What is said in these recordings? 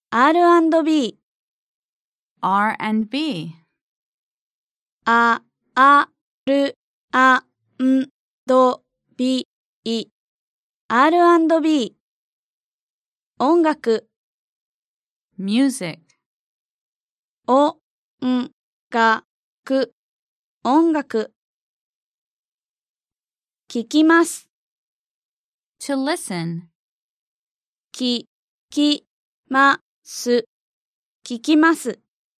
R&B R&B R&B R&B 音楽 Music 音楽音楽聞きます To listen 聞きます聞きます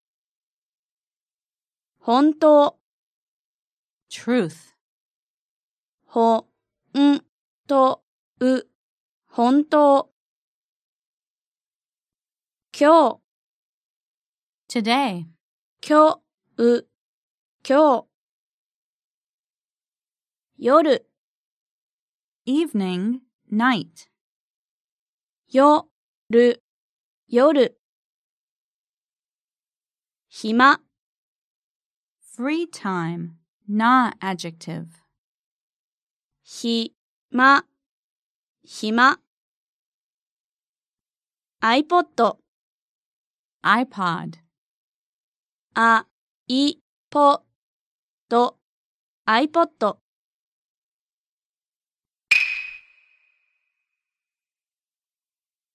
本当 Truth ほんとう本当今日 Today 今日今日夜 Evening Night 夜夜暇 Free time Not adjective 暇暇 iPod iPod iPod iPod